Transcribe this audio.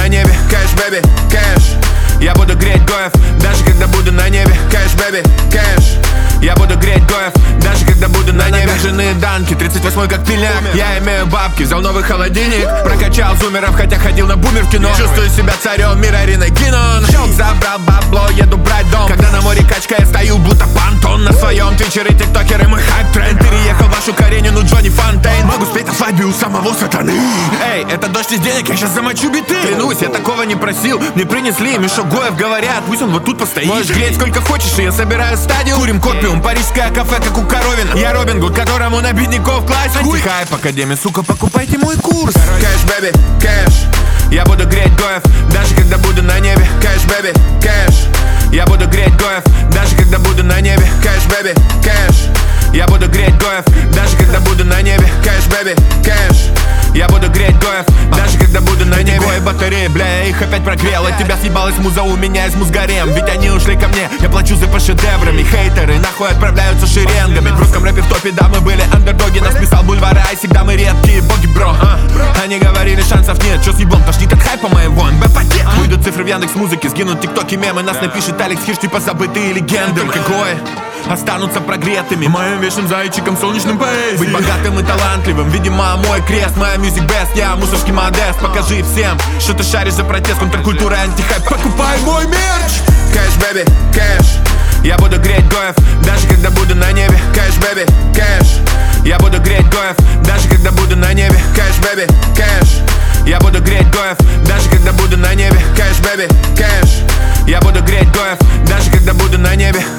на небе. Кэш, бэби, кэш. Я буду греть гоев, даже когда буду на небе. Кэш, бэби, кэш. Я буду греть гоев, даже когда буду на небе. Жены данки, 38-й как пиляк. Я имею бабки, взял новый холодильник. Прокачал зумеров, хотя ходил на бумер в кино. Чувствую себя царем мира, Риной Кинон. Щелк, забрал бабло, еду брать дом. Когда на море качка, я стою, будто понтон. На своем твичеры, тиктокеры, мой хайп-тренд. Переехал в вашу Каренину, Джонни Фонтейн. Могу спеть на свадьбе у самого сатаны. Эй, это дождь из денег, я сейчас замочу биты. Клянусь, я такого не просил. Мне принесли мешок гоев, говорят, пусть он вот тут постоит. Можешь греть сколько хочешь, и я собираю стадию. Курим копиум, парижское кафе, как у Коровина. Я Робин Гуд, которому на бедняков класть. Антихайп Академия, сука, покупайте мой курс. Кэш, бэби, кэш. Я буду греть гоев, даже когда буду на небе. Кэш, бэби, кэш. Я буду греть гоев, даже когда буду на небе. Кэш, бэби, кэш. Я буду греть гоев, даже когда буду на небе. Кэш, бэби, кэш. Я буду греть гоев, даже когда буду на небе. Гои батареи, бля, я их опять прогрел. От тебя съебалась муза, у меня из музгарем. Ведь они ушли ко мне, я плачу за по шедеврами. Хейтеры нахуй отправляются шеренгами. В русском рэпе в топе, да, мы были андердоги. Нас писал бульвара, и всегда мы редкие боги, бро. Они говорили, шансов нет, чё с ебом, тошнит от хайпа моего НБ-пакет. Уйдут цифры в Яндекс.Музыке, сгинут тиктоки, мемы. Нас напишет Алекс Хирш, типа забытые легенды. Только гои останутся прогретыми моим вечным зайчиком, солнечным поэзией. Быть богатым и талантливым, видимо, мой крест. Моя music best, я мусорский модест. Покажи всем, что ты шаришь за протест, контркультура, антихайп. Покупай мой мерч. Кэш, бэби, кэш. Я буду греть гоев, даже когда буду на небе. Кэш, бэби, кэш. Я буду греть гоев, даже когда буду на небе. Кэш, бэби, кэш. Я буду греть гоев, даже когда буду на небе. Кэш, бэби, кэш. Я буду греть гоев, даже когда буду на небе.